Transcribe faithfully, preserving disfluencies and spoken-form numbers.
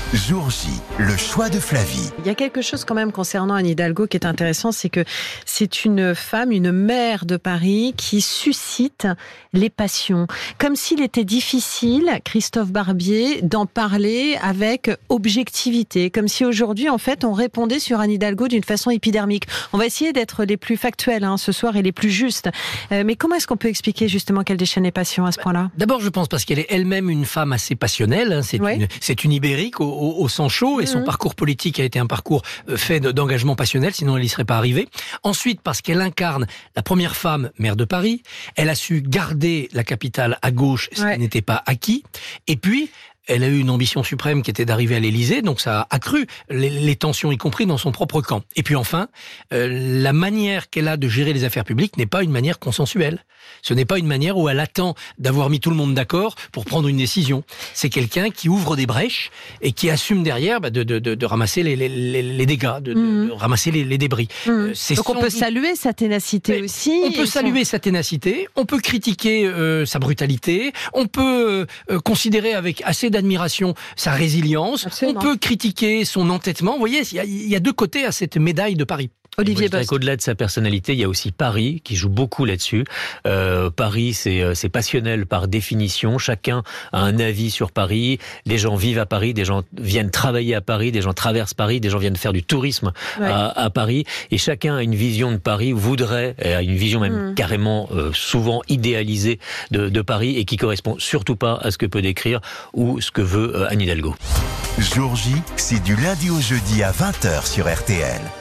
Jour J, le choix de Flavie. Il y a quelque chose quand même concernant Anne Hidalgo qui est intéressant, c'est que c'est une femme, une mère de Paris qui suscite les passions. Comme s'il était difficile, Christophe Barbier, d'en parler avec objectivité. Comme si aujourd'hui, en fait, on répondait sur Anne Hidalgo d'une façon épidermique. On va essayer d'être les plus factuels hein, ce soir et les plus justes. Euh, mais comment est-ce qu'on peut expliquer justement qu'elle déchaîne les passions à ce point-là ? D'abord, je pense parce qu'elle est elle-même une femme assez passionnelle. Hein. C'est, ouais. une, c'est une ibérique au, au, au sang chaud et son mmh. parcours politique a été un parcours fait d'engagement passionnel, sinon elle n'y serait pas arrivée. Ensuite, parce qu'elle incarne la première femme maire de Paris, elle a su garder la capitale à gauche, ce ouais. qui n'était pas acquis. Et puis, elle a eu une ambition suprême qui était d'arriver à l'Élysée, donc ça a accru les, les tensions, y compris dans son propre camp. Et puis enfin, euh, la manière qu'elle a de gérer les affaires publiques n'est pas une manière consensuelle. Ce n'est pas une manière où elle attend d'avoir mis tout le monde d'accord pour prendre une décision. C'est quelqu'un qui ouvre des brèches et qui assume derrière bah, de, de, de, de ramasser les, les, les, les dégâts, de, mmh. de, de ramasser les, les débris. Mmh. Euh, c'est donc on peut doute... saluer sa ténacité Mais aussi. On peut saluer son... sa ténacité, on peut critiquer euh, sa brutalité, on peut euh, considérer avec assez d'admiration sa résilience, Absolument. On peut critiquer son entêtement. Vous voyez, il y, a, il y a deux côtés à cette médaille de Paris. Olivier Bost. Au-delà de sa personnalité, il y a aussi Paris qui joue beaucoup là-dessus. Euh, Paris, c'est, c'est passionnel par définition. Chacun a un avis sur Paris. Les gens vivent à Paris, des gens viennent travailler à Paris, des gens traversent Paris, des gens viennent faire du tourisme ouais. à, à Paris. Et chacun a une vision de Paris, voudrait, a une vision même mmh. carrément euh, souvent idéalisée de, de Paris et qui correspond surtout pas à ce que peut décrire ou ce que veut euh, Anne Hidalgo. Jour J, c'est du lundi au jeudi à vingt heures sur R T L.